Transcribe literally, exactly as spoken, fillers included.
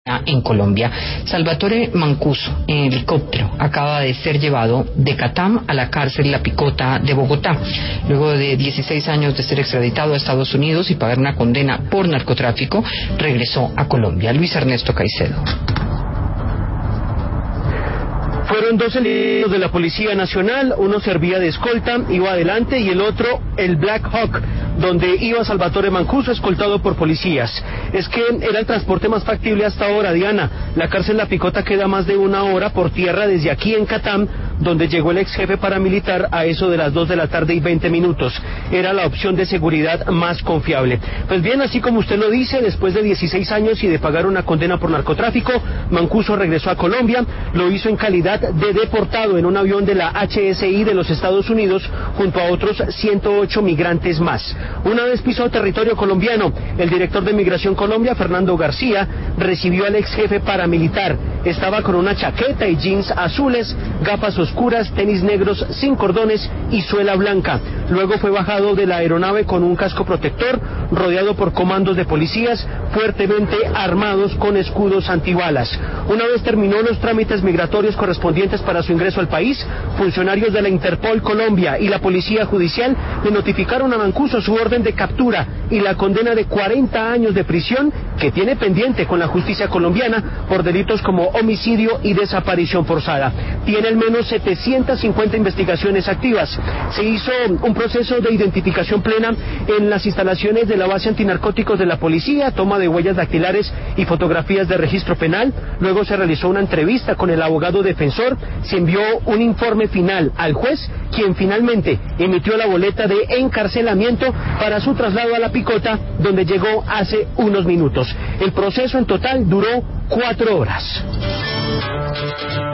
En Colombia, Salvatore Mancuso, en helicóptero, acaba de ser llevado de Catam a la cárcel La Picota de Bogotá, luego de dieciséis años de ser extraditado a Estados Unidos y pagar una condena por narcotráfico. Regresó a Colombia. Luis Ernesto Caicedo. Fueron dos elementos de la Policía Nacional, uno servía de escolta, iba adelante, y el otro, el Black Hawk, donde iba Salvatore Mancuso escoltado por policías. Es que era el transporte más factible hasta ahora, Diana. La cárcel La Picota queda más de una hora por tierra desde aquí en Catam, donde llegó el ex jefe paramilitar a eso de las dos de la tarde y veinte minutos. Era la opción de seguridad más confiable. Pues bien, así como usted lo dice, después de dieciséis años y de pagar una condena por narcotráfico, Mancuso regresó a Colombia. Lo hizo en calidad de deportado en un avión de la H S I de los Estados Unidos junto a otros ciento ocho migrantes más. Una vez pisó territorio colombiano, el director de Migración Colombia, Fernando García, recibió al ex jefe paramilitar. Estaba con una chaqueta y jeans azules, gafas oscuras, tenis negros sin cordones y suela blanca. Luego fue bajado de la aeronave con un casco protector, rodeado por comandos de policías fuertemente armados con escudos antibalas. Una vez terminó los trámites migratorios correspondientes para su ingreso al país, funcionarios de la Interpol Colombia y la Policía Judicial le notificaron a Mancuso su orden de captura y la condena de cuarenta años de prisión que tiene pendiente con la justicia colombiana por delitos como homicidio y desaparición forzada. Tiene al menos setecientas cincuenta investigaciones activas. Se hizo un proceso de identificación plena en las instalaciones de la base antinarcóticos de la policía, toma de huellas dactilares y fotografías de registro penal. Luego se realizó una entrevista con el abogado defensor, se envió un informe final al juez, quien finalmente emitió la boleta de encarcelamiento para su traslado a La Picota, donde llegó hace unos minutos. El proceso en total duró cuatro horas.